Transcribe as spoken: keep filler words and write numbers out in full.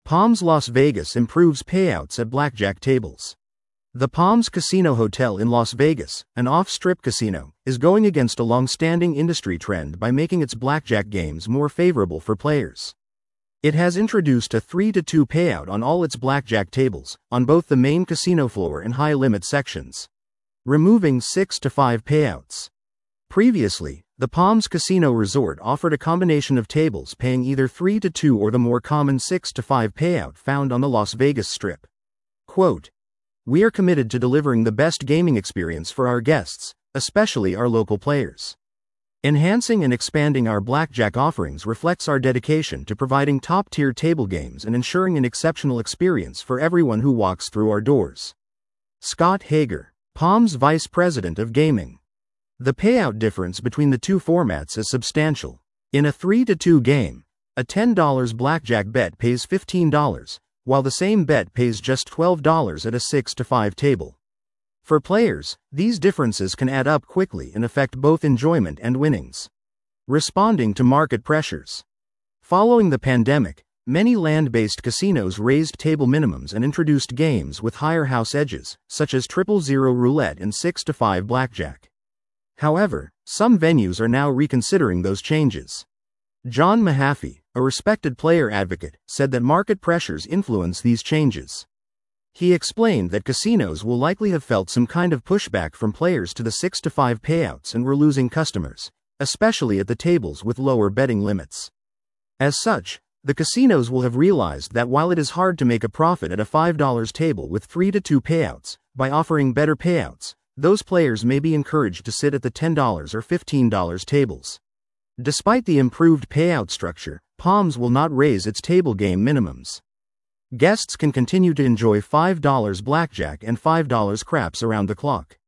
Palms Las Vegas improves payouts at blackjack tables. The Palms Casino Hotel in Las Vegas, an off-strip casino, is going against a long-standing industry trend by making its blackjack games more favorable for players. It has introduced a three to two payout on all its blackjack tables, on both the main casino floor and high-limit sections, removing six to five payouts. Previously, the Palms Casino Resort offered a combination of tables paying either three to two or the more common six to five payout found on the Las Vegas Strip. Quote, "We are committed to delivering the best gaming experience for our guests, especially our local players. Enhancing and expanding our blackjack offerings reflects our dedication to providing top-tier table games and ensuring an exceptional experience for everyone who walks through our doors." Scott Hager, Palms Vice President of Gaming. The payout difference between the two formats is substantial. In a three to two game, a ten dollar blackjack bet pays fifteen dollars, while the same bet pays just twelve dollars at a six to five table. For players, these differences can add up quickly and affect both enjoyment and winnings. Responding to market pressures. Following the pandemic, many land-based casinos raised table minimums and introduced games with higher house edges, such as triple zero roulette and six to five blackjack. However, some venues are now reconsidering those changes. John Mahaffey, a respected player advocate, said that market pressures influence these changes. He explained that casinos will likely have felt some kind of pushback from players to the six to five payouts and were losing customers, especially at the tables with lower betting limits. As such, the casinos will have realized that while it is hard to make a profit at a five dollar table with three to two payouts, by offering better payouts, those players may be encouraged to sit at the ten dollar or fifteen dollar tables. Despite the improved payout structure, Palms will not raise its table game minimums. Guests can continue to enjoy five dollar blackjack and five dollar craps around the clock.